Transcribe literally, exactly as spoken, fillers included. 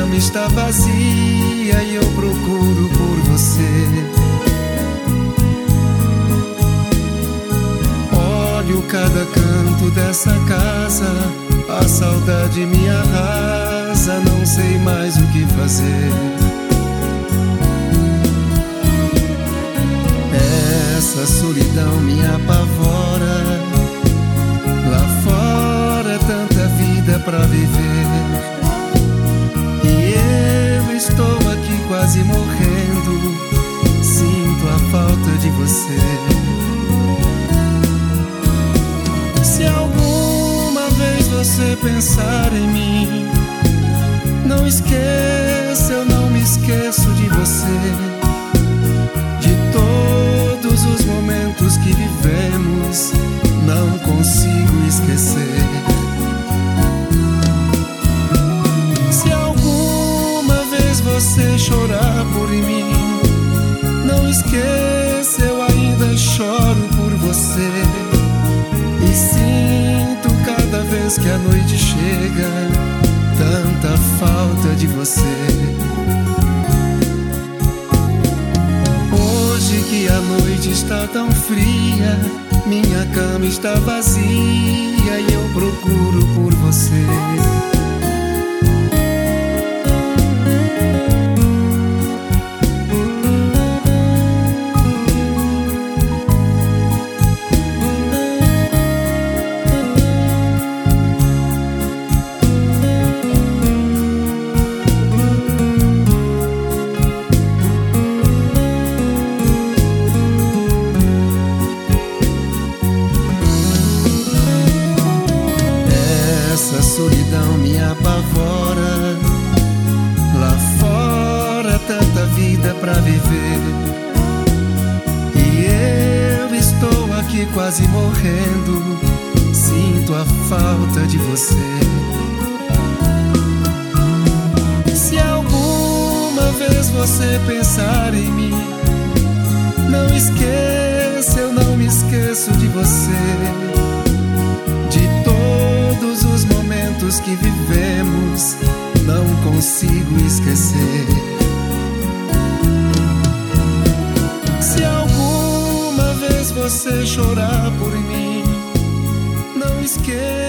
cama está vazia e eu procuro por você. Olho cada canto dessa casa, a saudade me arrasa, não sei mais o que fazer. Essa solidão me apavora, lá fora tanta vida pra viver, e eu estou aqui quase morrendo, sinto a falta de você. Se alguma vez você pensar em mim, não esqueça, eu não me esqueço de você, de todos os momentos que vivemos, não consigo esquecer. Se alguma vez você chorar por mim, não esqueça, eu ainda choro por você, e sinto cada vez que a noite chega tanta falta de você. Hoje que a noite está tão fria, minha cama está vazia e eu procuro por você. Essa solidão me apavora, lá fora tanta vida pra viver, e eu estou aqui quase morrendo, sinto a falta de você. Se alguma vez você pensar em mim, não esqueça, eu não me esqueço de você, de todos os momentos que vivemos, não consigo esquecer. Se alguma vez você chorar por mim, não esqueça.